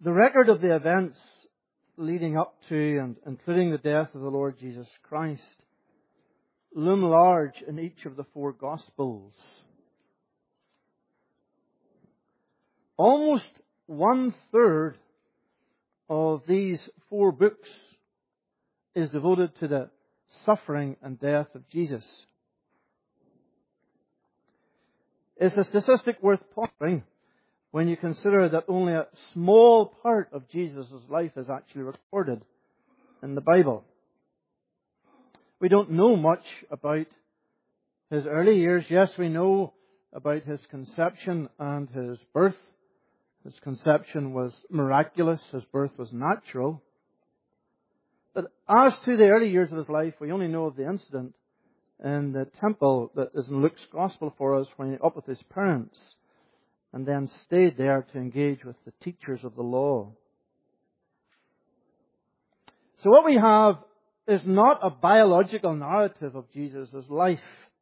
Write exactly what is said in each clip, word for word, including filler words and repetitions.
The record of the events leading up to and including the death of the Lord Jesus Christ loom large in each of the four Gospels. Almost one third of these four books is devoted to the suffering and death of Jesus. It's a statistic worth pondering when you consider that only a small part of Jesus' life is actually recorded in the Bible. We don't know much about his early years. Yes, we know about his conception and his birth. His conception was miraculous. His birth was natural. But as to the early years of his life, we only know of the incident in the temple that is in Luke's Gospel for us when he up with his parents and then stayed there to engage with the teachers of the law. So what we have is not a biological narrative of Jesus' life.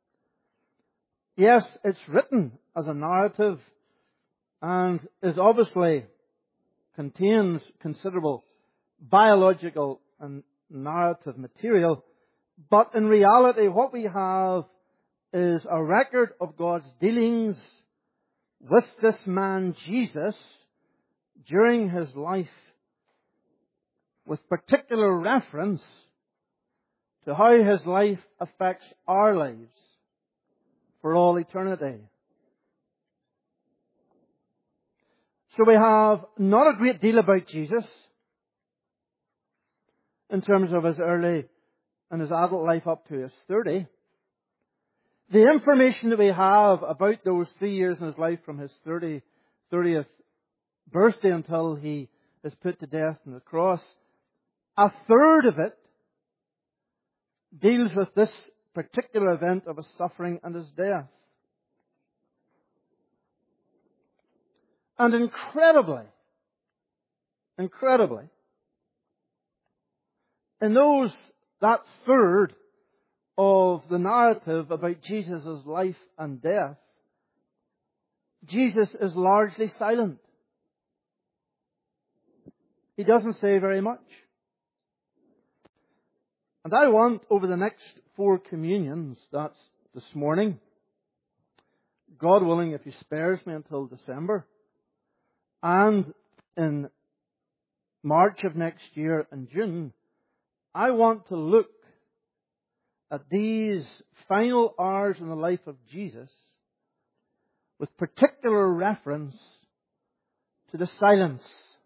Yes, it's written as a narrative and is obviously contains considerable biological and narrative material, but in reality what we have is a record of God's dealings with this man Jesus during his life, with particular reference to how his life affects our lives for all eternity. So we have not a great deal about Jesus in terms of his early and his adult life up to his thirty. The information that we have about those three years in his life from his thirty, thirtieth birthday until he is put to death on the cross, a third of it deals with this particular event of his suffering and his death. And incredibly, incredibly, in those, that third of the narrative about Jesus' life and death, Jesus is largely silent. He doesn't say very much. And I want, over the next four communions, that's this morning, God willing, if He spares me until December, and in March of next year and June, I want to look at these final hours in the life of Jesus with particular reference to the silence.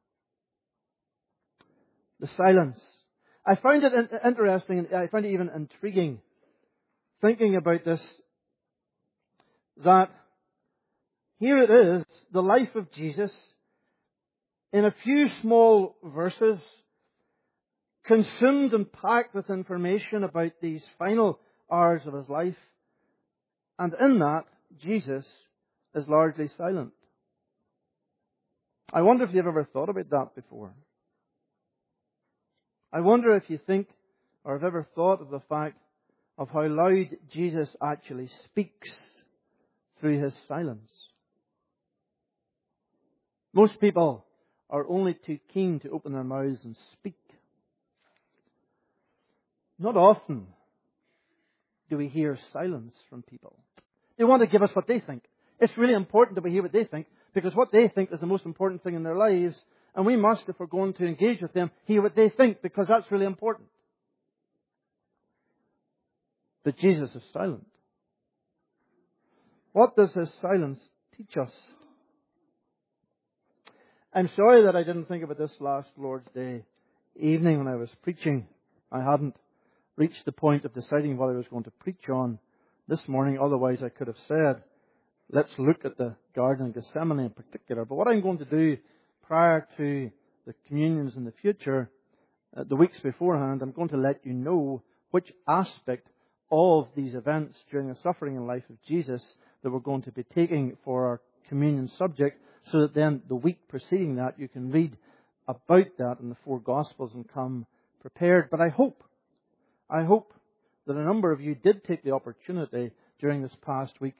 The silence. I find it interesting, I find it even intriguing, thinking about this, that here it is, the life of Jesus, in a few small verses, consumed and packed with information about these final hours of his life. And in that, Jesus is largely silent. I wonder if you've ever thought about that before. I wonder if you think or have ever thought of the fact of how loud Jesus actually speaks through his silence. Most people are only too keen to open their mouths and speak. Not often do we hear silence from people. They want to give us what they think. It's really important that we hear what they think, because what they think is the most important thing in their lives, and we must, if we're going to engage with them, hear what they think, because that's really important. But Jesus is silent. What does his silence teach us? I'm sorry that I didn't think about this last Lord's Day evening when I was preaching. I hadn't reached the point of deciding what I was going to preach on this morning. Otherwise, I could have said, let's look at the Garden of Gethsemane in particular. But what I'm going to do prior to the communions in the future, uh, the weeks beforehand, I'm going to let you know which aspect of these events during the suffering and life of Jesus that we're going to be taking for our communion subject, so that then the week preceding that you can read about that in the four Gospels and come prepared. But I hope, I hope that a number of you did take the opportunity during this past week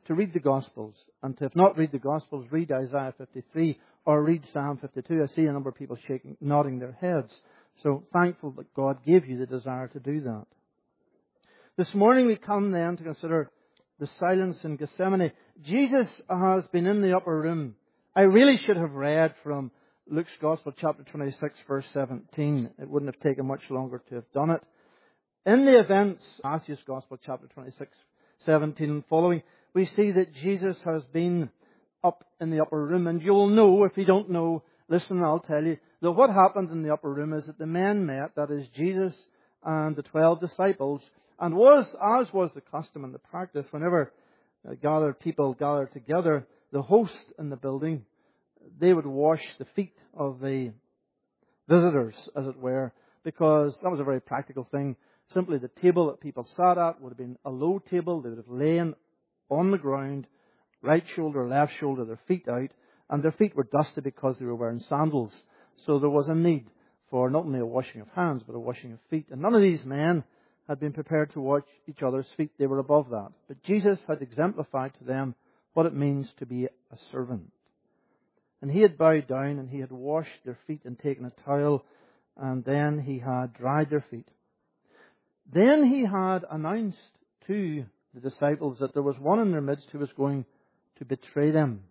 to read the Gospels. And to, if not read the Gospels, read Isaiah fifty-three or read Psalm fifty-two. I see a number of people shaking, nodding their heads. So thankful that God gave you the desire to do that. This morning we come then to consider the silence in Gethsemane. Jesus has been in the upper room. I really should have read from Luke's Gospel, chapter twenty-six, verse seventeen. It wouldn't have taken much longer to have done it. In the events, Matthew's Gospel, chapter twenty-six, seventeen and following, we see that Jesus has been up in the upper room. And you'll know, if you don't know, listen, I'll tell you, that what happened in the upper room is that the men met, that is Jesus and the twelve disciples, and was, as was the custom and the practice, whenever uh, gathered people gathered together, the host in the building, they would wash the feet of the visitors, as it were, because that was a very practical thing. Simply the table that people sat at would have been a low table. They would have lain on the ground, right shoulder, left shoulder, their feet out, and their feet were dusty because they were wearing sandals. So there was a need for not only a washing of hands, but a washing of feet. And none of these men had been prepared to wash each other's feet. They were above that. But Jesus had exemplified to them what it means to be a servant. And he had bowed down and he had washed their feet and taken a towel, and then he had dried their feet. Then he had announced to the disciples that there was one in their midst who was going to betray them.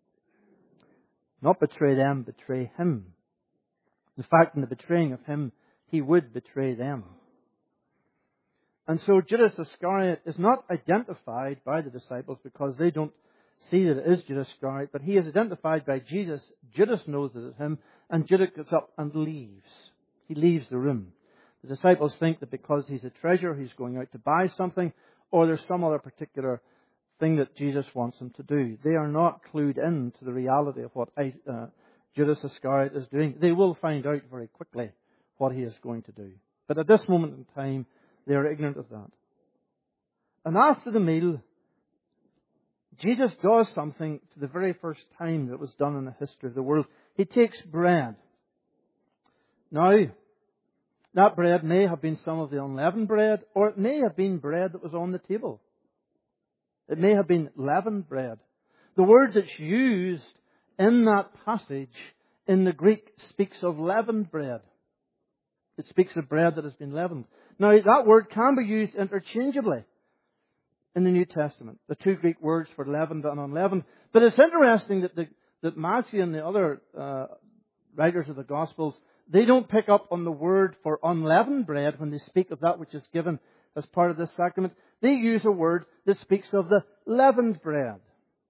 Not betray them, betray him. In fact, in the betraying of him, he would betray them. And so Judas Iscariot is not identified by the disciples because they don't see that it is Judas Iscariot, but he is identified by Jesus. Judas knows that it's him, and Judas gets up and leaves. He leaves the room. The disciples think that because he's a treasurer, he's going out to buy something, or there's some other particular thing that Jesus wants him to do. They are not clued in to the reality of what uh, Judas Iscariot is doing. They will find out very quickly what he is going to do. But at this moment in time, they are ignorant of that. And after the meal, Jesus does something for the very first time that was done in the history of the world. He takes bread. Now, that bread may have been some of the unleavened bread, or it may have been bread that was on the table. It may have been leavened bread. The word that's used in that passage in the Greek speaks of leavened bread. It speaks of bread that has been leavened. Now, that word can be used interchangeably in the New Testament. The two Greek words for leavened and unleavened. But it's interesting that the, that Matthew and the other uh, writers of the Gospels, they don't pick up on the word for unleavened bread when they speak of that which is given as part of this sacrament. They use a word that speaks of the leavened bread.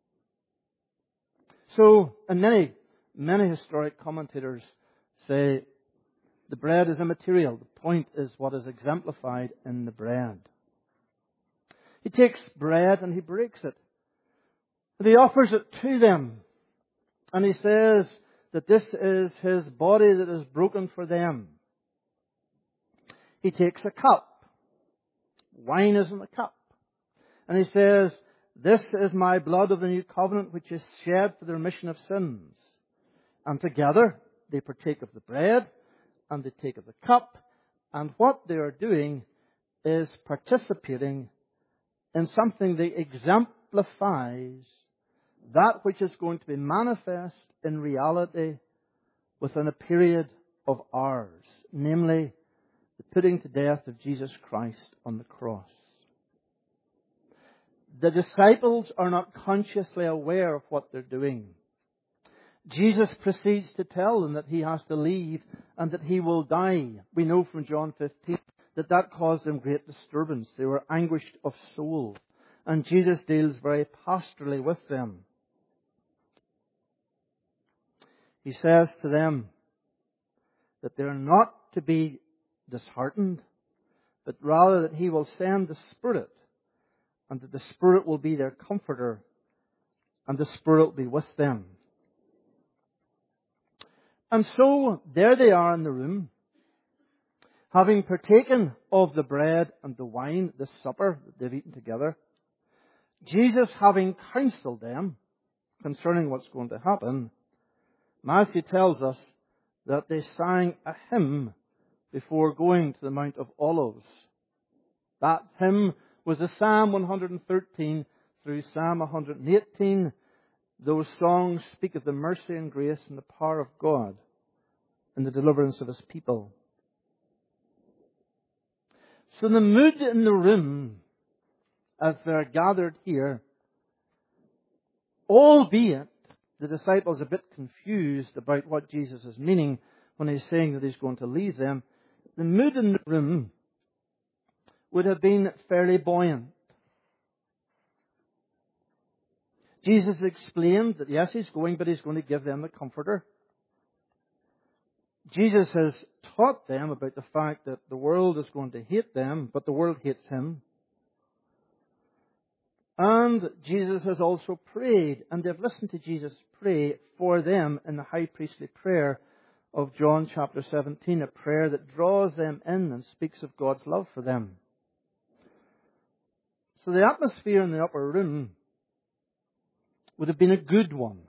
So, and many, many historic commentators say the bread is immaterial. The point is what is exemplified in the bread. He takes bread and he breaks it. And he offers it to them. And he says that this is his body that is broken for them. He takes a cup. Wine is in the cup. And he says, this is my blood of the new covenant which is shed for the remission of sins. And together they partake of the bread and they take of the cup. And what they are doing is participating in something that exemplifies that which is going to be manifest in reality within a period of hours, namely the putting to death of Jesus Christ on the cross. The disciples are not consciously aware of what they're doing. Jesus proceeds to tell them that he has to leave and that he will die. We know from John fifteen that that caused them great disturbance. They were anguished of soul. And Jesus deals very pastorally with them. He says to them that they're not to be disheartened, but rather that he will send the Spirit, and that the Spirit will be their comforter, and the Spirit will be with them. And so, there they are in the room, having partaken of the bread and the wine, the supper that they've eaten together. Jesus having counseled them concerning what's going to happen, Matthew tells us that they sang a hymn before going to the Mount of Olives. That hymn was the Psalm one thirteen, through Psalm one hundred eighteen, those songs speak of the mercy and grace and the power of God in the deliverance of His people. So the mood in the room as they're gathered here, albeit the disciples are a bit confused about what Jesus is meaning when He's saying that He's going to leave them, the mood in the room would have been fairly buoyant. Jesus explained that yes, He's going, but He's going to give them the Comforter. Jesus has taught them about the fact that the world is going to hate them, but the world hates Him. And Jesus has also prayed, and they've listened to Jesus pray for them in the high priestly prayer of John chapter seventeen, a prayer that draws them in and speaks of God's love for them. So the atmosphere in the upper room would have been a good one.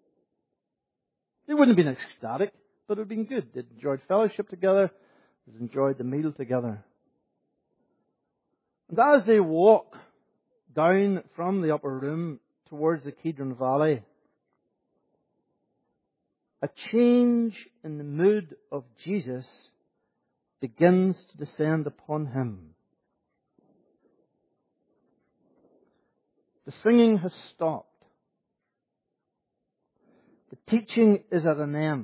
It wouldn't have been ecstatic, but it would have been good. They'd enjoyed fellowship together. They'd enjoyed the meal together. And as they walk down from the upper room towards the Kidron Valley, a change in the mood of Jesus begins to descend upon Him. The singing has stopped. The teaching is at an end.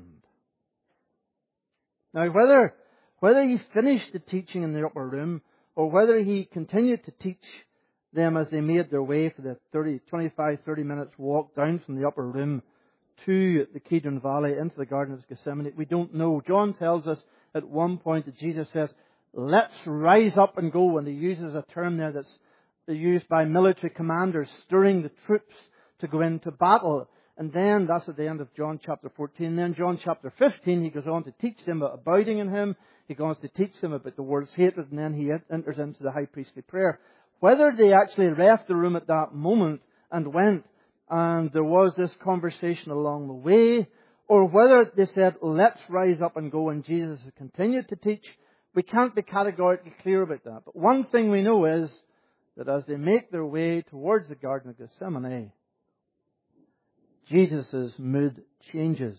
Now, whether, whether He finished the teaching in the upper room or whether He continued to teach them as they made their way for the thirty, twenty-five, thirty minutes walk down from the upper room to the Kidron Valley into the Garden of Gethsemane, we don't know. John tells us at one point that Jesus says, let's rise up and go. And He uses a term there that's used by military commanders, stirring the troops to go into battle. And then, that's at the end of John chapter fourteen. Then John chapter fifteen, He goes on to teach them about abiding in Him. He goes to teach them about the world's hatred. And then He enters into the high priestly prayer. Whether they actually left the room at that moment and went, and there was this conversation along the way, or whether they said, let's rise up and go, and Jesus has continued to teach, we can't be categorically clear about that. But one thing we know is that as they make their way towards the Garden of Gethsemane, Jesus' mood changes.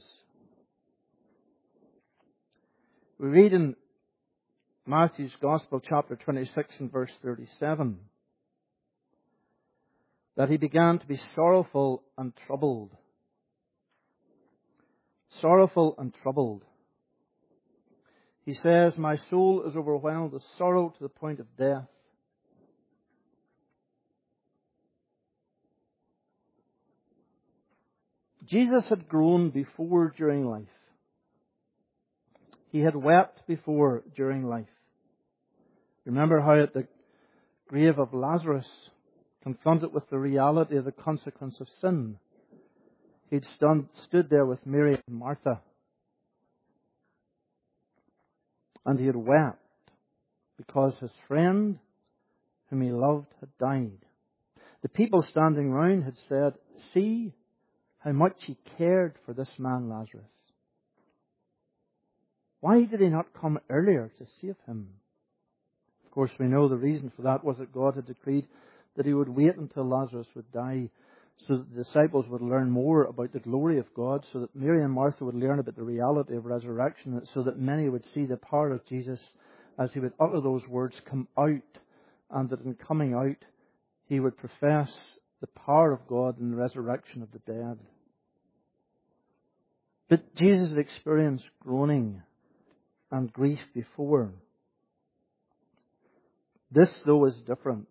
We read in Matthew's Gospel, chapter twenty-six and verse thirty-seven, that He began to be sorrowful and troubled. Sorrowful and troubled. He says, my soul is overwhelmed with sorrow to the point of death. Jesus had groaned before during life. He had wept before during life. Remember how at the grave of Lazarus, confronted with the reality of the consequence of sin, He'd stood, stood there with Mary and Martha. And He had wept because His friend, whom He loved, had died. The people standing round had said, see how much He cared for this man Lazarus. Why did He not come earlier to save him? Of course, we know the reason for that was that God had decreed that He would wait until Lazarus would die so that the disciples would learn more about the glory of God, so that Mary and Martha would learn about the reality of resurrection, so that many would see the power of Jesus as He would utter those words, come out, and that in coming out He would profess the power of God in the resurrection of the dead. But Jesus had experienced groaning and grief before. This, though, is different.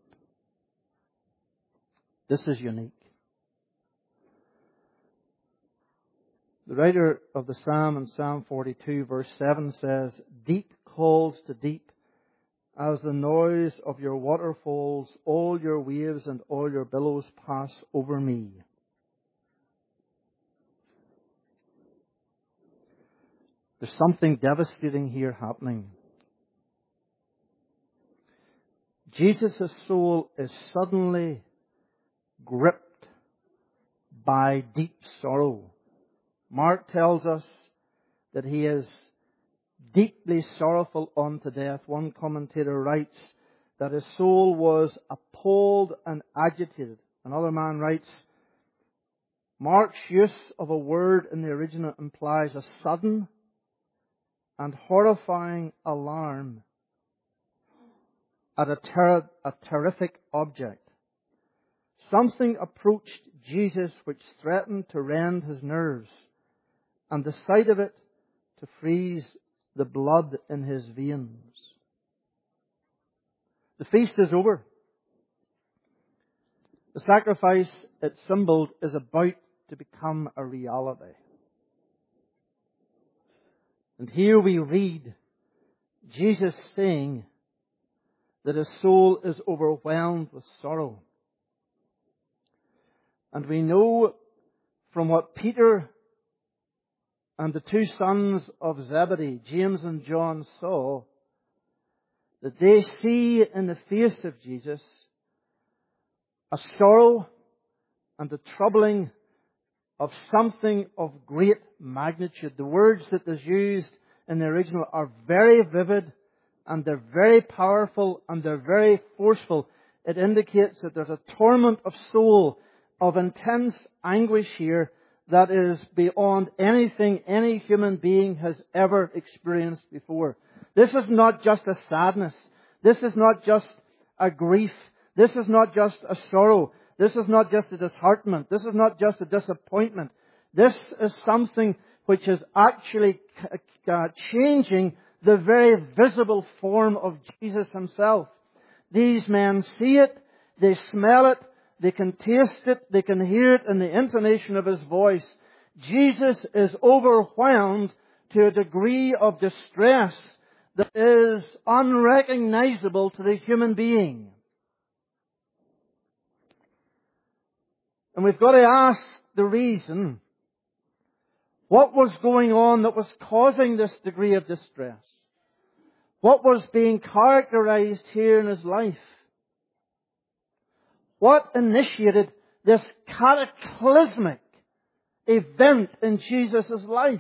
This is unique. The writer of the Psalm in Psalm forty-two verse seven says, deep calls to deep as the noise of your waterfalls, all your waves and all your billows pass over me. There's something devastating here happening. Jesus' soul is suddenly gripped by deep sorrow. Mark tells us that He is deeply sorrowful unto death. One commentator writes that His soul was appalled and agitated Another man writes, Mark's use of a word in the original implies a sudden and horrifying alarm at a, ter- a terrific object. Something approached Jesus which threatened to rend his nerves, and the sight of it to freeze the blood in his veins. The feast is over. The sacrifice it symboled is about to become a reality. And here we read Jesus saying that his soul is overwhelmed with sorrow. And we know from what Peter and the two sons of Zebedee, James and John, saw, that they see in the face of Jesus a sorrow and a troubling of something of great magnitude. The words that is used in the original are very vivid, and they're very powerful, and they're very forceful. It indicates that there's a torment of soul, of intense anguish here that is beyond anything any human being has ever experienced before. This is not just a sadness. This is not just a grief. This is not just a sorrow. This is not just a disheartenment. This is not just a disappointment. This is something which is actually uh, changing the very visible form of Jesus himself. These men see it, they smell it, they can taste it, they can hear it in the intonation of his voice. Jesus is overwhelmed to a degree of distress that is unrecognizable to the human being. And we've got to ask the reason. What was going on that was causing this degree of distress? What was being characterized here in his life? What initiated this cataclysmic event in Jesus' life?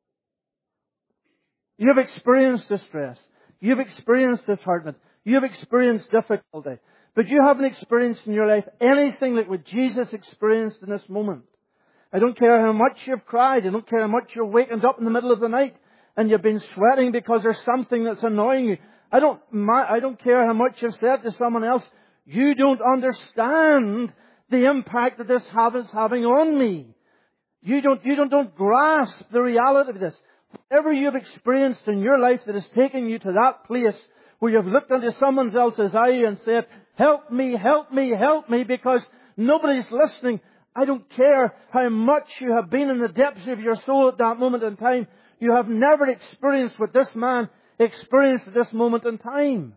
You've experienced distress. You've experienced disheartenment. You've experienced difficulty. But you haven't experienced in your life anything like what Jesus experienced in this moment. I don't care how much you've cried. I don't care how much you're wakened up in the middle of the night and you've been sweating because there's something that's annoying you. I don't, I don't care how much you've said to someone else. You don't understand the impact that this is having on me. You don't, you don't, don't grasp the reality of this. Whatever you've experienced in your life that has taken you to that place where you've looked into someone else's eye and said, help me, help me, help me, because nobody's listening. I don't care how much you have been in the depths of your soul at that moment in time. You have never experienced what this man experienced at this moment in time.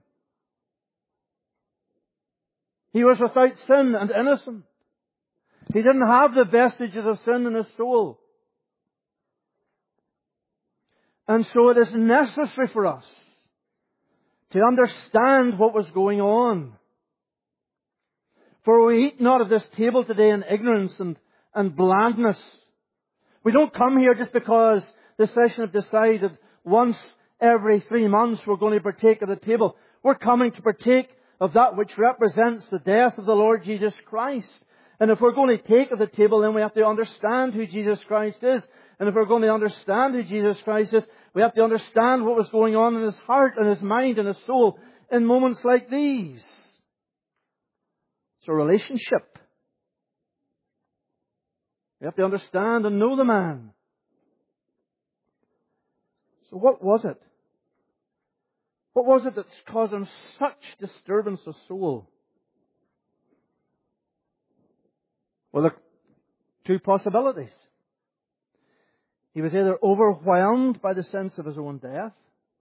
He was without sin and innocent. He didn't have the vestiges of sin in his soul. And so it is necessary for us to understand what was going on. For we eat not of this table today in ignorance and, and blandness. We don't come here just because the session have decided once every three months we're going to partake of the table. We're coming to partake of that which represents the death of the Lord Jesus Christ. And if we're going to take of the table, then we have to understand who Jesus Christ is. And if we're going to understand who Jesus Christ is, we have to understand what was going on in his heart and his mind and his soul in moments like these. It's a relationship. We have to understand and know the man. So what was it? What was it that's caused him such disturbance of soul? Well, there are two possibilities. He was either overwhelmed by the sense of his own death,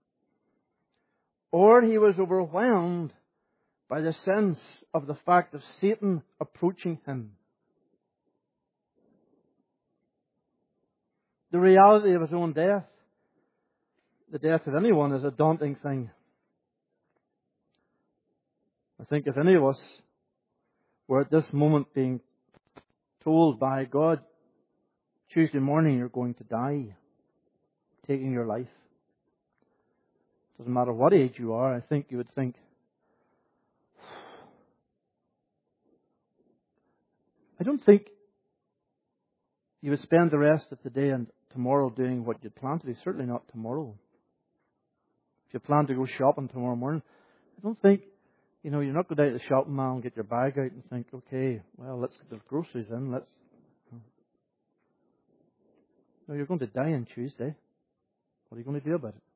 or he was overwhelmed by the sense of the fact of Satan approaching him. The reality of his own death, the death of anyone, is a daunting thing. I think if any of us were at this moment being told by God, Tuesday morning you're going to die, taking your life. Doesn't matter what age you are, I think you would think, I don't think you would spend the rest of today and tomorrow doing what you plan to do. Certainly not tomorrow. If you plan to go shopping tomorrow morning, I don't think, you know, you're not going down to the shopping mall and get your bag out and think, okay, well, let's get the groceries in. Let's. No, you're going to die on Tuesday. What are you going to do about it?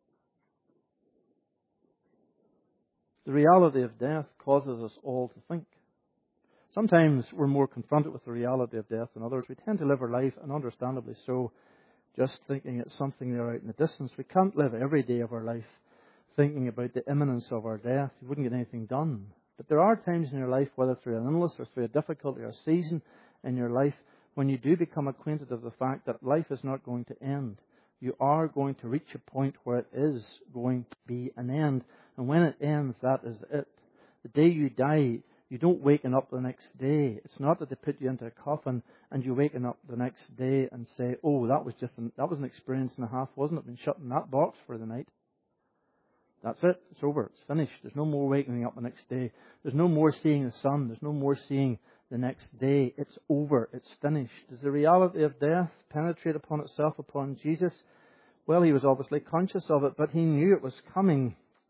The reality of death causes us all to think. Sometimes we're more confronted with the reality of death than others. We tend to live our life, and understandably so, just thinking it's something there out in the distance. We can't live every day of our life thinking about the imminence of our death. You wouldn't get anything done. But there are times in your life, whether through an illness or through a difficulty or a season in your life, when you do become acquainted with the fact that life is not going to end. You are going to reach a point where it is going to be an end. And when it ends, that is it. The day you die, you don't waken up the next day. It's not that they put you into a coffin and you waken up the next day and say, oh, that was just an, that was an experience and a half, wasn't it? Been shut in that box for the night. That's it. It's over. It's finished. There's no more waking up the next day. There's no more seeing the sun. There's no more seeing the next day. It's over. It's finished. Does the reality of death penetrate upon itself upon Jesus? Well, he was obviously conscious of it, but he knew it was coming.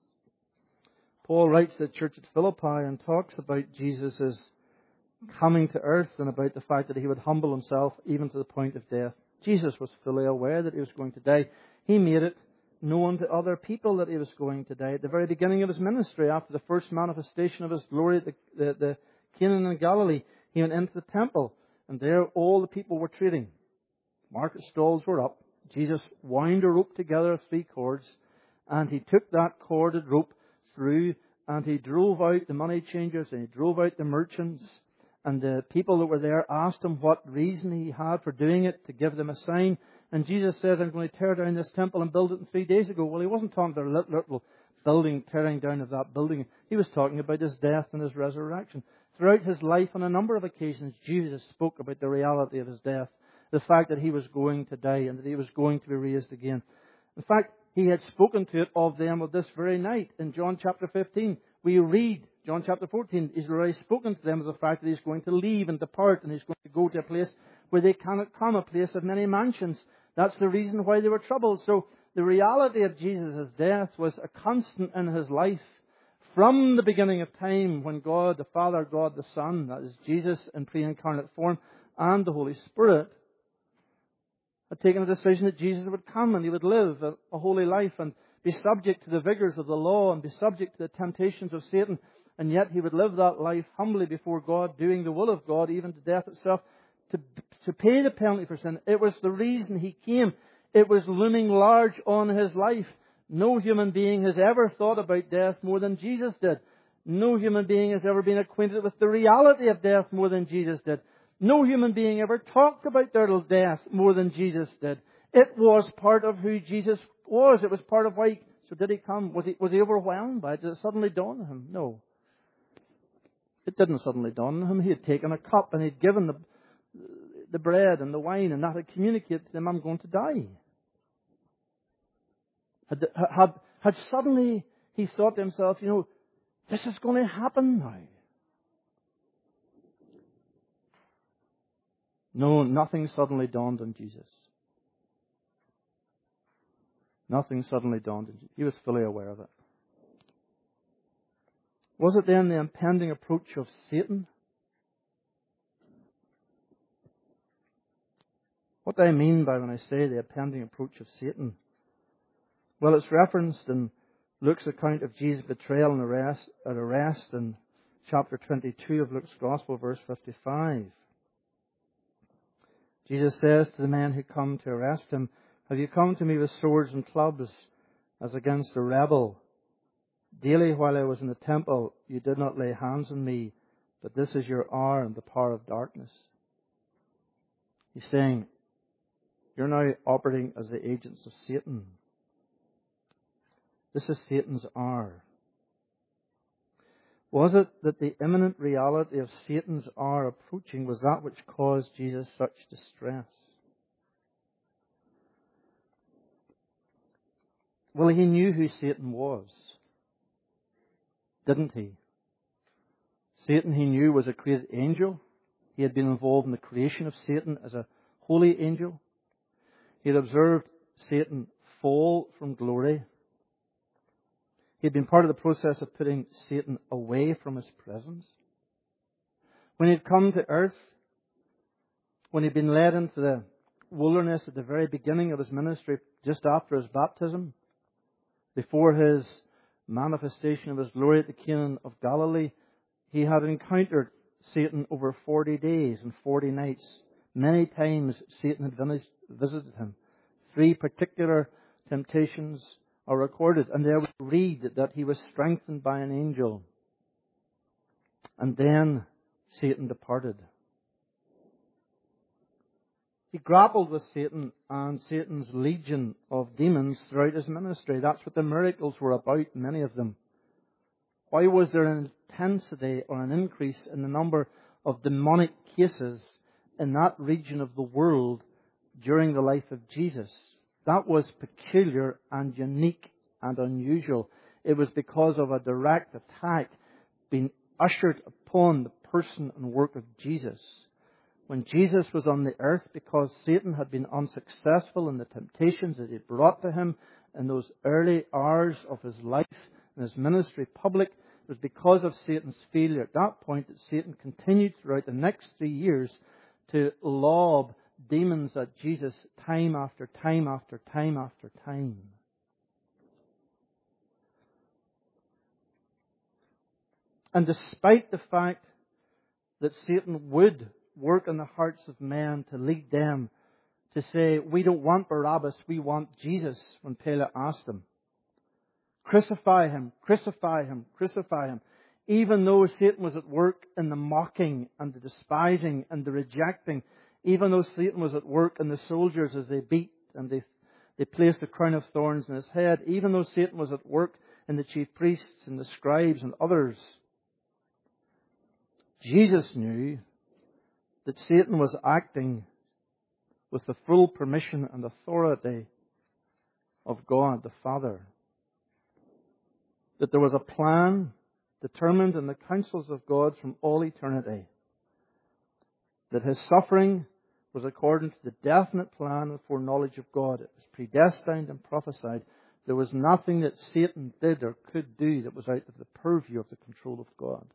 Paul writes to the church at Philippi and talks about Jesus' coming to earth and about the fact that he would humble himself even to the point of death. Jesus was fully aware that he was going to die. He made it known to other people that he was going to die. At the very beginning of his ministry, after the first manifestation of his glory at the, the, the Canaan and Galilee, he went into the temple, and there all the people were trading. Market stalls were up. Jesus wound a rope together of three cords, and he took that corded rope through, and he drove out the money changers, and he drove out the merchants, and the people that were there asked him what reason he had for doing it, to give them a sign. And Jesus said, I'm going to tear down this temple and build it in three days ago. Well, he wasn't talking about a literal building, tearing down of that building. He was talking about his death and his resurrection. Throughout his life, on a number of occasions, Jesus spoke about the reality of his death, the fact that he was going to die and that he was going to be raised again. In fact, he had spoken to it of them of this very night. In John chapter fifteen, we read, John chapter fourteen, he's already spoken to them of the fact that he's going to leave and depart, and he's going to go to a place where they cannot come, a place of many mansions. That's the reason why they were troubled. So the reality of Jesus' death was a constant in his life from the beginning of time, when God the Father, God the Son, that is Jesus in pre-incarnate form, and the Holy Spirit had taken a decision that Jesus would come and he would live a, a holy life and be subject to the vigors of the law and be subject to the temptations of Satan. And yet he would live that life humbly before God, doing the will of God, even to death itself, to, to pay the penalty for sin. It was the reason he came. It was looming large on his life. No human being has ever thought about death more than Jesus did. No human being has ever been acquainted with the reality of death more than Jesus did. No human being ever talked about their death more than Jesus did. It was part of who Jesus was. It was part of why he, so did he come? Was he, was he overwhelmed by it? Did it suddenly dawn on him? No. It didn't suddenly dawn on him. He had taken a cup and he'd given the, the bread and the wine, and that had communicated to them, I'm going to die. Had, had, had suddenly he thought to himself, you know, this is going to happen now. No, nothing suddenly dawned on Jesus. Nothing suddenly dawned on Jesus. He was fully aware of it. Was it then the impending approach of Satan? What do I mean by when I say the impending approach of Satan? Well, it's referenced in Luke's account of Jesus' betrayal and arrest, at arrest in chapter twenty-two of Luke's Gospel, verse fifty-five. Jesus says to the men who come to arrest him, have you come to me with swords and clubs as against a rebel? Daily while I was in the temple, you did not lay hands on me, but this is your hour and the power of darkness. He's saying, you're now operating as the agents of Satan. This is Satan's hour. Was it that the imminent reality of Satan's hour approaching was that which caused Jesus such distress? Well, he knew who Satan was, didn't he? Satan, he knew, was a created angel. He had been involved in the creation of Satan as a holy angel. He had observed Satan fall from glory. He had been part of the process of putting Satan away from his presence. When he had come to earth, when he had been led into the wilderness at the very beginning of his ministry, just after his baptism, before his manifestation of his glory at the Cana of Galilee, he had encountered Satan over forty days and forty nights. Many times Satan had visited him. Three particular temptations are recorded, and there we read that he was strengthened by an angel. And then Satan departed. He grappled with Satan and Satan's legion of demons throughout his ministry. That's what the miracles were about, many of them. Why was there an intensity or an increase in the number of demonic cases in that region of the world during the life of Jesus? That was peculiar and unique and unusual. It was because of a direct attack being ushered upon the person and work of Jesus. When Jesus was on the earth, because Satan had been unsuccessful in the temptations that he brought to him in those early hours of his life and his ministry public, it was because of Satan's failure at that point that Satan continued throughout the next three years to lob demons at Jesus time after time after time after time. And despite the fact that Satan would work in the hearts of men to lead them to say, we don't want Barabbas, we want Jesus, when Pilate asked him, crucify him, crucify him, crucify him. Even though Satan was at work in the mocking and the despising and the rejecting, even though Satan was at work in the soldiers as they beat and they, they placed the crown of thorns in his head, even though Satan was at work in the chief priests and the scribes and others, Jesus knew that Satan was acting with the full permission and authority of God the Father. That there was a plan determined in the counsels of God from all eternity. That his suffering was according to the definite plan and foreknowledge of God. It was predestined and prophesied. There was nothing that Satan did or could do that was out of the purview of the control of God.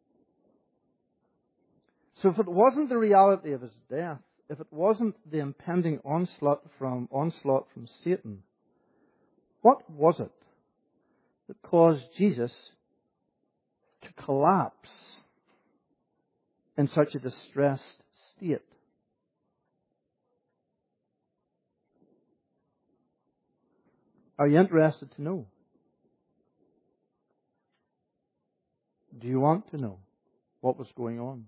So if it wasn't the reality of his death, if it wasn't the impending onslaught from onslaught from Satan, what was it that caused Jesus to collapse in such a distressed state? Are you interested to know? Do you want to know what was going on?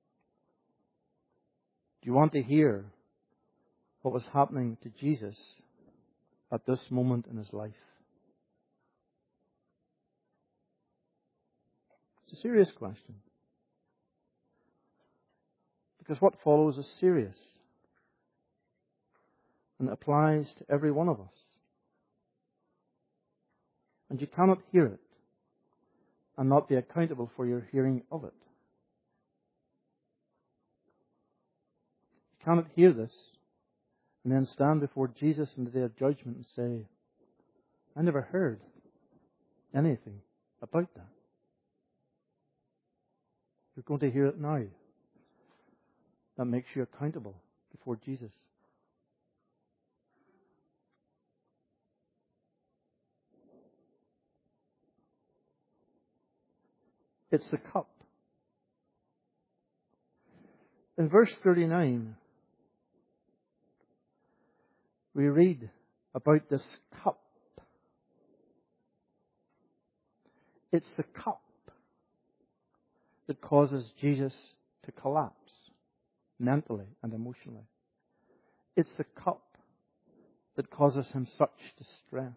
Do you want to hear what was happening to Jesus at this moment in his life? It's a serious question. Because what follows is serious. And it applies to every one of us. And you cannot hear it and not be accountable for your hearing of it. You cannot hear this and then stand before Jesus in the day of judgment and say, I never heard anything about that. You're going to hear it now. That makes you accountable before Jesus. It's the cup. In verse thirty-nine, we read about this cup. It's the cup that causes Jesus to collapse mentally and emotionally. It's the cup that causes him such distress.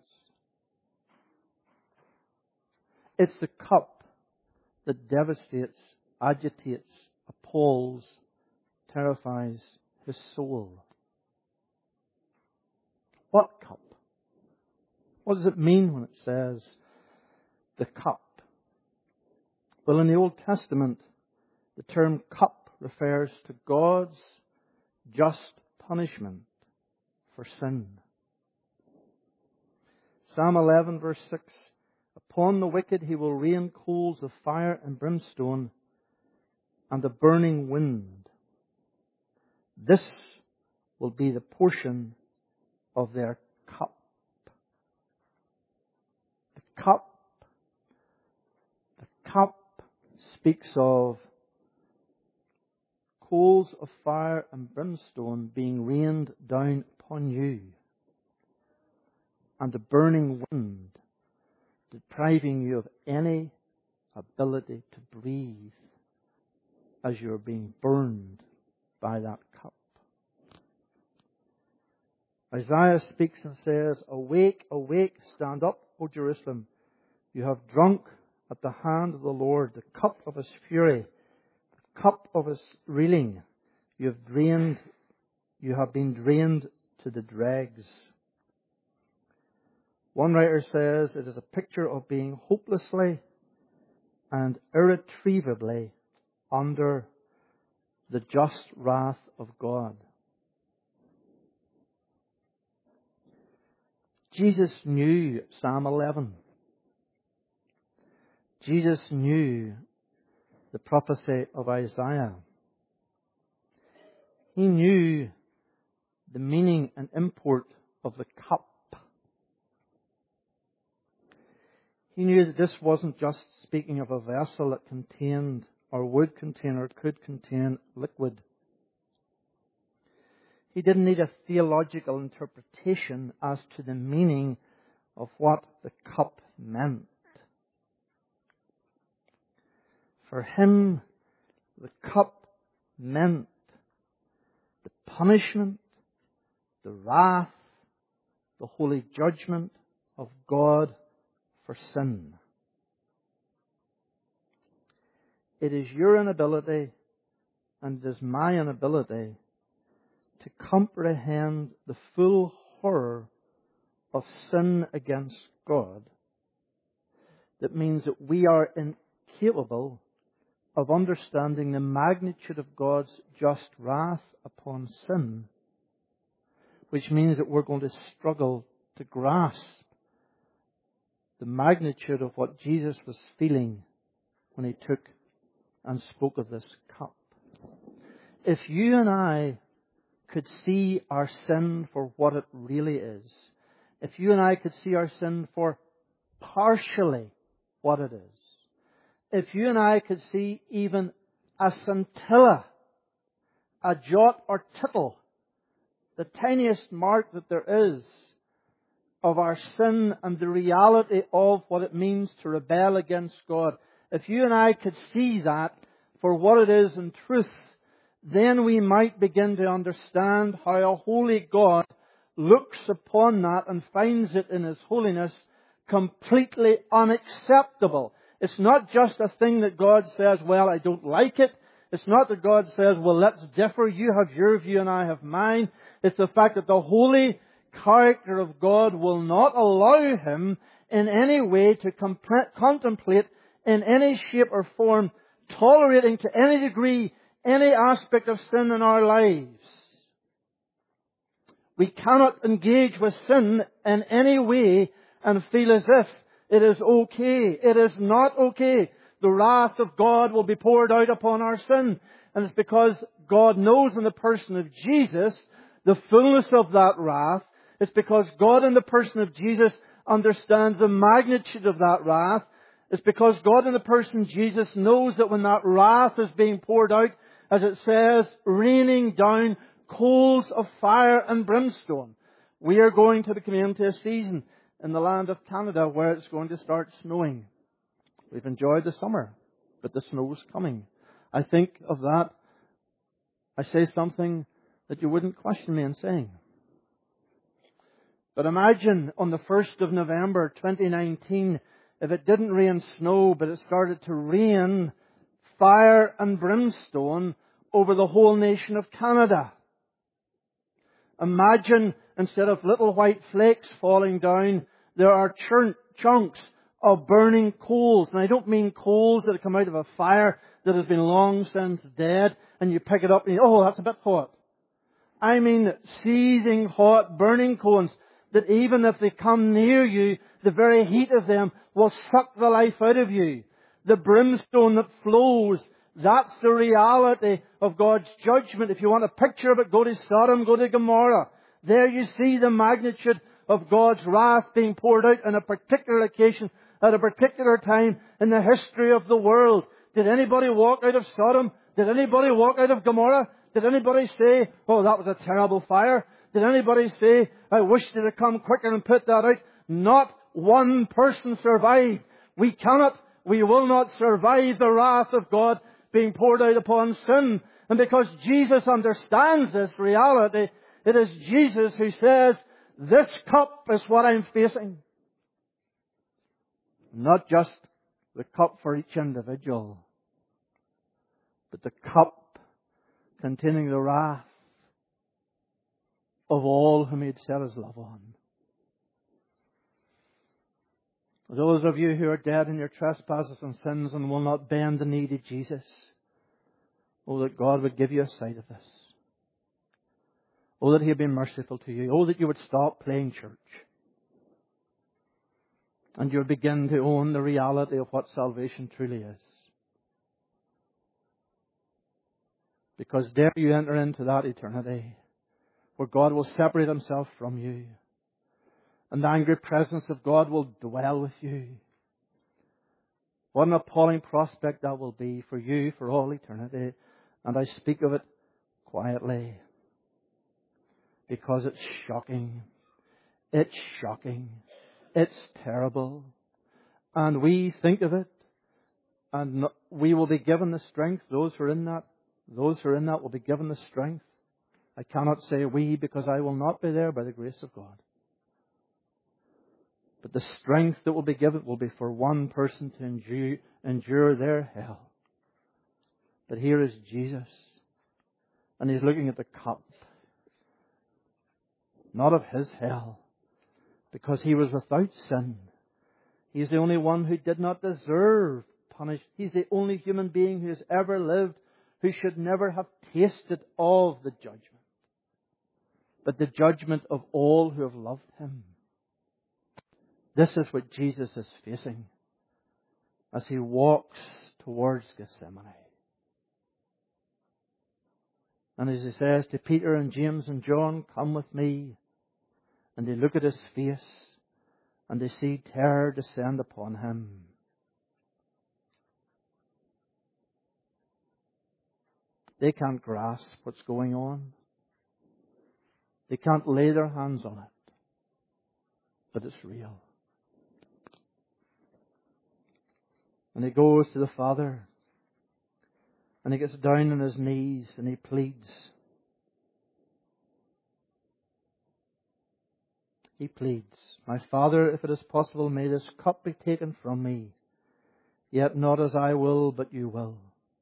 It's the cup that devastates, agitates, appalls, terrifies his soul. What cup? What does it mean when it says the cup? Well, in the Old Testament, the term cup refers to God's just punishment for sin. Psalm eleven verse six, upon the wicked he will rain coals of fire and brimstone and a burning wind. This will be the portion of their cup. The cup, the cup speaks of coals of fire and brimstone being rained down upon you, and a burning wind depriving you of any ability to breathe as you're being burned by that cup. Isaiah speaks and says, awake, awake, stand up, O Jerusalem. You have drunk at the hand of the Lord the cup of his fury, the cup of his reeling. You have drained, you have been drained to the dregs. One writer says it is a picture of being hopelessly and irretrievably under the just wrath of God. Jesus knew Psalm eleven. Jesus knew the prophecy of Isaiah. He knew the meaning and import of the cup. He knew that this wasn't just speaking of a vessel that contained or would contain or could contain liquid. He didn't need a theological interpretation as to the meaning of what the cup meant. For him, the cup meant the punishment, the wrath, the holy judgment of God for sin. It is your inability and it is my inability to comprehend the full horror of sin against God that means that we are incapable of understanding the magnitude of God's just wrath upon sin, which means that we're going to struggle to grasp the magnitude of what Jesus was feeling when he took and spoke of this cup. If you and I could see our sin for what it really is, if you and I could see our sin for partially what it is, if you and I could see even a scintilla, a jot or tittle, the tiniest mark that there is of our sin and the reality of what it means to rebel against God, if you and I could see that for what it is in truth, then we might begin to understand how a holy God looks upon that and finds it in His holiness completely unacceptable. It's not just a thing that God says, well, I don't like it. It's not that God says, well, let's differ. You have your view and I have mine. It's the fact that the holy character of God will not allow Him in any way to comp- contemplate in any shape or form, tolerating to any degree any aspect of sin in our lives. We cannot engage with sin in any way and feel as if it is okay. It is not okay. The wrath of God will be poured out upon our sin. And it's because God knows in the person of Jesus the fullness of that wrath. It's because God in the person of Jesus understands the magnitude of that wrath. It's because God in the person of Jesus knows that when that wrath is being poured out, as it says, raining down coals of fire and brimstone. We are going to be coming into a season in the land of Canada where it's going to start snowing. We've enjoyed the summer, but the snow's coming. I think of that. I say something that you wouldn't question me in saying. But imagine on the first of November twenty nineteen, if it didn't rain snow, but it started to rain fire and brimstone over the whole nation of Canada. Imagine, instead of little white flakes falling down, there are chunk, chunks of burning coals. And I don't mean coals that come out of a fire that has been long since dead, and you pick it up and you, oh, that's a bit hot. I mean seething hot, burning coals that even if they come near you, the very heat of them will suck the life out of you. The brimstone that flows, that's the reality of God's judgment. If you want a picture of it, go to Sodom, go to Gomorrah. There you see the magnitude of God's wrath being poured out on a particular occasion at a particular time in the history of the world. Did anybody walk out of Sodom? Did anybody walk out of Gomorrah? Did anybody say, oh, that was a terrible fire? Did anybody say, I wish they'd have come quicker and put that out? Not one person survived. We cannot, we will not survive the wrath of God being poured out upon sin. And because Jesus understands this reality, it is Jesus who says, this cup is what I'm facing. Not just the cup for each individual, but the cup containing the wrath of all whom He had set His love on. Those of you who are dead in your trespasses and sins and will not bend the knee to Jesus, oh, that God would give you a sight of this. Oh, that He would be merciful to you. Oh, that you would stop playing church. And you would begin to own the reality of what salvation truly is. Because there you enter into that eternity where God will separate Himself from you. And the angry presence of God will dwell with you. What an appalling prospect that will be for you for all eternity. And I speak of it quietly. Because it's shocking. It's shocking. It's terrible. And we think of it. And we will be given the strength. Those who are in that, those who are in that will be given the strength. I cannot say we because I will not be there by the grace of God. But the strength that will be given will be for one person to endure, endure their hell. But here is Jesus. And He's looking at the cup. Not of His hell. Because He was without sin. He's the only one who did not deserve punishment. He's the only human being who has ever lived who should never have tasted of the judgment. But the judgment of all who have loved Him. This is what Jesus is facing as He walks towards Gethsemane. And as He says to Peter and James and John, come with me. And they look at His face and they see terror descend upon Him. They can't grasp what's going on. They can't lay their hands on it. But it's real. And He goes to the Father. And He gets down on His knees and He pleads. He pleads, my Father, if it is possible, may this cup be taken from me. Yet not as I will, but You will.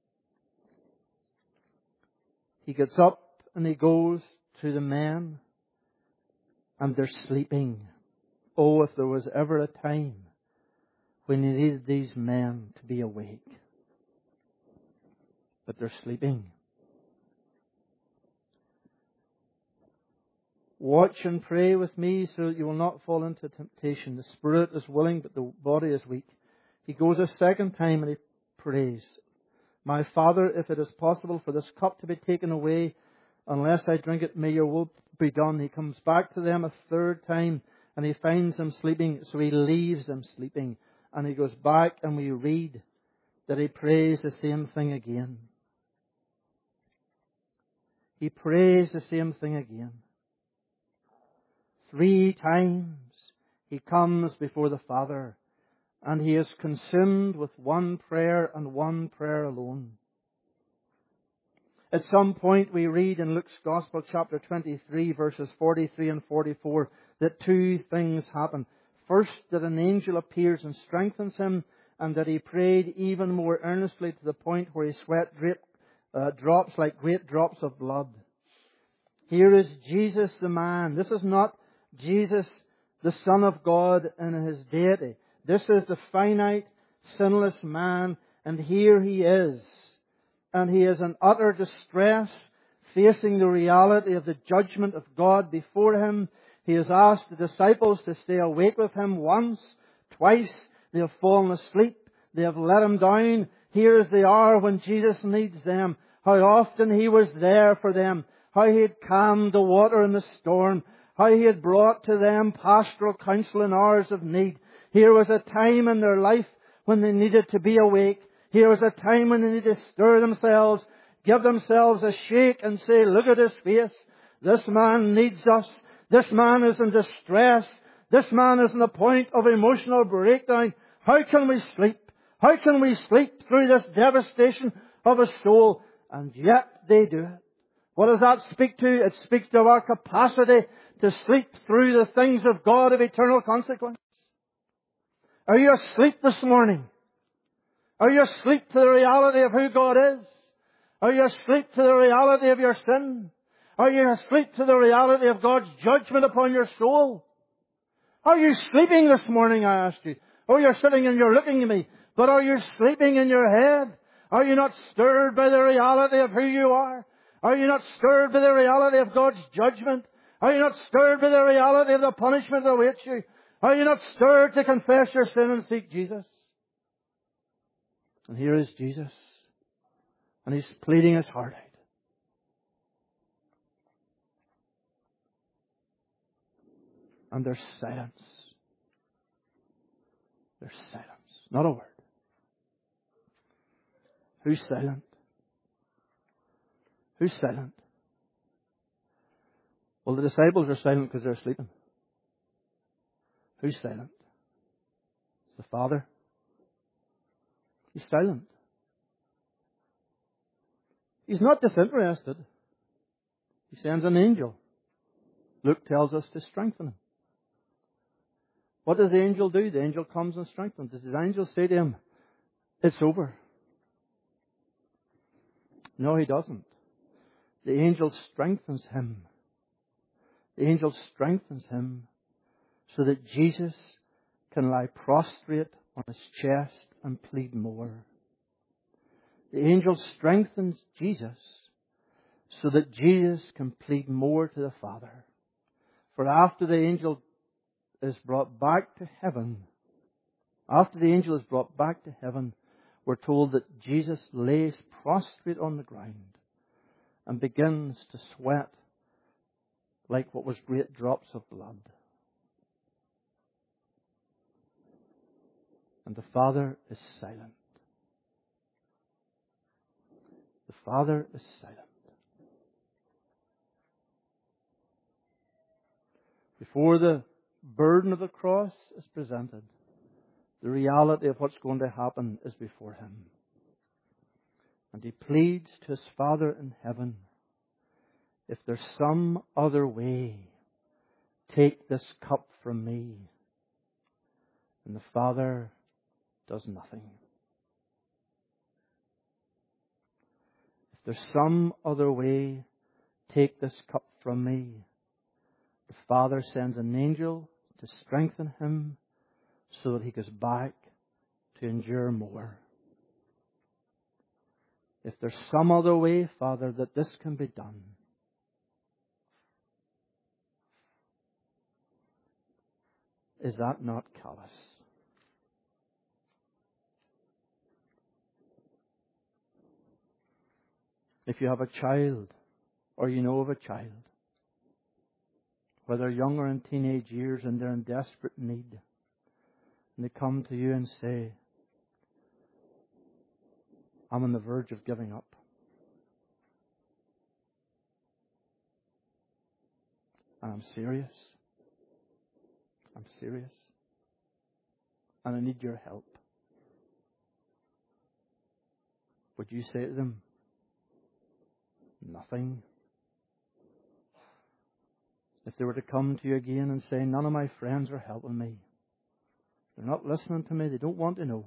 He gets up and He goes to the men. And they're sleeping. Oh, if there was ever a time when He needed these men to be awake. But they're sleeping. Watch and pray with me so that you will not fall into temptation. The spirit is willing, but the body is weak. He goes a second time and He prays. My Father, if it is possible for this cup to be taken away, unless I drink it, may Your will be done. He comes back to them a third time and He finds them sleeping, so He leaves them sleeping. And He goes back and we read that He prays the same thing again. He prays the same thing again. Three times He comes before the Father and He is consumed with one prayer and one prayer alone. At some point we read in Luke's Gospel chapter twenty-three verses forty-three and forty-four that two things happen. First, that an angel appears and strengthens Him, and that He prayed even more earnestly to the point where His sweat drip, uh, drops like great drops of blood. Here is Jesus the man. This is not Jesus the Son of God in His deity. This is the finite, sinless man, and here He is and he is in utter distress, facing the reality of the judgment of God before him. He has asked the disciples to stay awake with him once, twice. They have fallen asleep. They have let him down. Here is the hour when Jesus needs them. How often he was there for them. How he had calmed the water in the storm. How he had brought to them pastoral counsel in hours of need. Here was a time in their life when they needed to be awake. Here was a time when they needed to stir themselves, give themselves a shake and say, look at his face. This man needs us. This man is in distress. This man is on the point of emotional breakdown. How can we sleep? How can we sleep through this devastation of a soul? And yet they do it. What does that speak to? It speaks to our capacity to sleep through the things of God of eternal consequence. Are you asleep this morning? Are you asleep to the reality of who God is? Are you asleep to the reality of your sin? Are you asleep to the reality of God's judgment upon your soul? Are you sleeping this morning, I asked you? Oh, you're sitting and you're looking at me. But are you sleeping in your head? Are you not stirred by the reality of who you are? Are you not stirred by the reality of God's judgment? Are you not stirred by the reality of the punishment that awaits you? Are you not stirred to confess your sin and seek Jesus? And here is Jesus. And He's pleading His heart out. And there's silence. There's silence. Not a word. Who's silent? Who's silent? Well, the disciples are silent because they're sleeping. Who's silent? It's the Father. He's silent. He's not disinterested. He sends an angel. Luke tells us to strengthen him. What does the angel do? The angel comes and strengthens. Does the angel say to him, it's over? No, he doesn't. The angel strengthens him. The angel strengthens him so that Jesus can lie prostrate on his chest and plead more. The angel strengthens Jesus so that Jesus can plead more to the Father. For after the angel is brought back to heaven, after the angel is brought back to heaven, we're told that Jesus lays prostrate on the ground and begins to sweat like what was great drops of blood. And the Father is silent. The Father is silent. Before the burden of the cross is presented, the reality of what's going to happen is before him. And he pleads to his Father in heaven, if there's some other way, take this cup from me. And the Father does nothing. If there's some other way, take this cup from me. The Father sends an angel to strengthen him so that he goes back to endure more. If there's some other way, Father, that this can be done, is that not callous? If you have a child, or you know of a child, whether young or in teenage years, and they're in desperate need, and they come to you and say, I'm on the verge of giving up. And I'm serious. I'm serious. And I need your help. Would you say to them, nothing? If they were to come to you again and say, none of my friends are helping me. They're not listening to me. They don't want to know.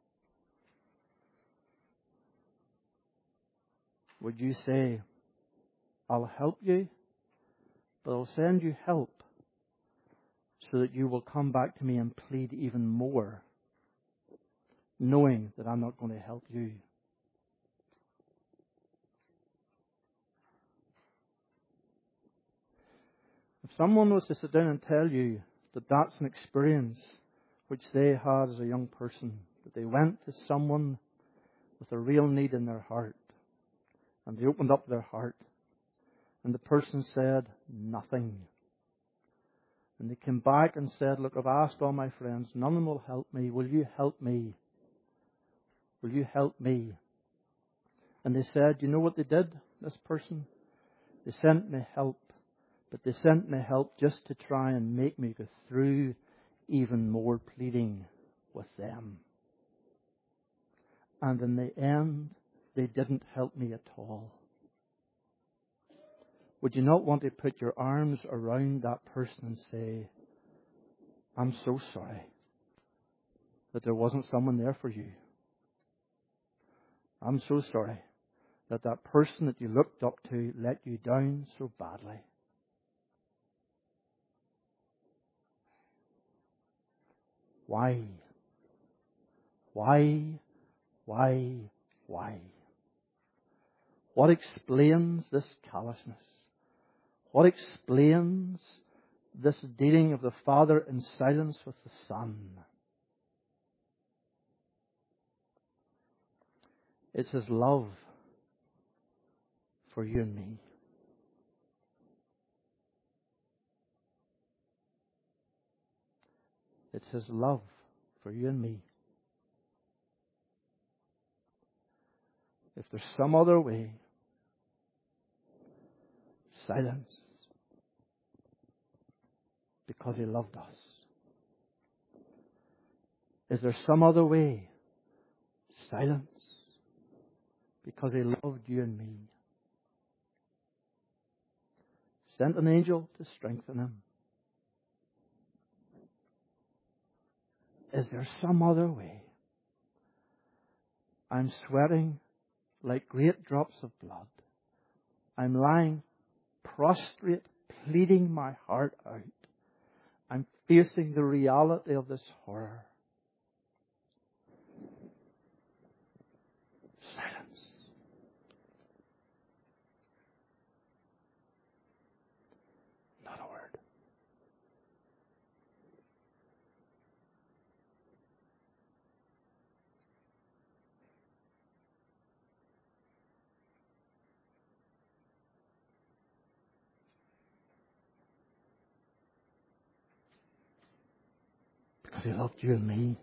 Would you say, I'll help you, but I'll send you help so that you will come back to me and plead even more, knowing that I'm not going to help you? someone was to sit down and tell you that that's an experience which they had as a young person, that they went to someone with a real need in their heart, and they opened up their heart, and the person said nothing. And they came back and said, look, I've asked all my friends, none of them will help me. Will you help me? Will you help me? And they said, you know what they did, this person? They sent me help, but they sent me help just to try and make me go through even more pleading with them. And in the end, they didn't help me at all. Would you not want to put your arms around that person and say, I'm so sorry that there wasn't someone there for you. I'm so sorry that that person that you looked up to let you down so badly. Why? Why? Why? Why? What explains this callousness? What explains this dealing of the Father in silence with the Son? It's His love for you and me. It's His love for you and me. If there's some other way, silence. Because He loved us. Is there some other way? Silence. Because He loved you and me. Sent an angel to strengthen him. Is there some other way? I'm sweating like great drops of blood. I'm lying prostrate, pleading my heart out. I'm facing the reality of this horror. Silence. Not a word. Because He loved you and me.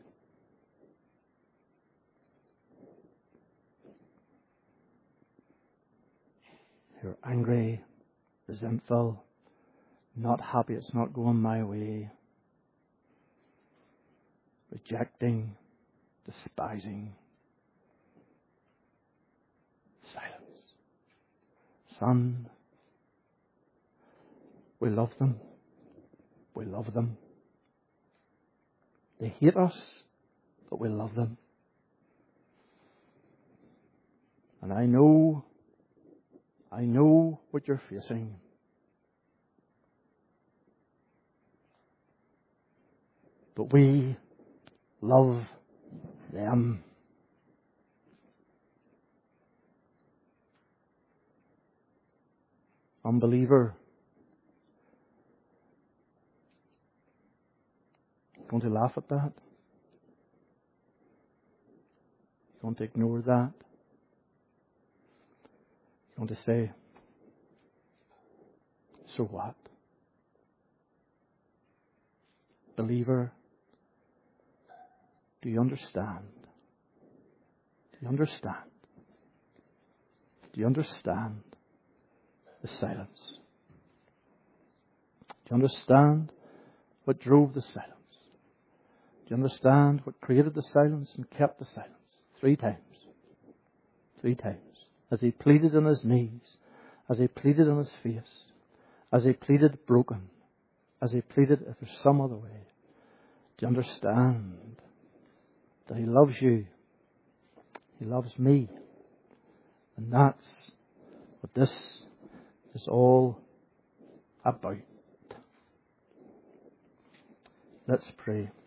You're angry, resentful, not happy it's not going my way, rejecting, despising. Silence. Son, we love them. We love them. They hate us, but we love them. And I know, I know what you're facing. But we love them. Unbeliever, going to laugh at that? Going to ignore that? Going to say, so what? Believer, do you understand? Do you understand? Do you understand the silence? Do you understand what drove the silence? Do you understand what created the silence and kept the silence? Three times. Three times. As He pleaded on His knees, as He pleaded on His face, as He pleaded broken, as He pleaded if there's some other way. Do you understand that He loves you? He loves me. And that's what this is all about. Let's pray.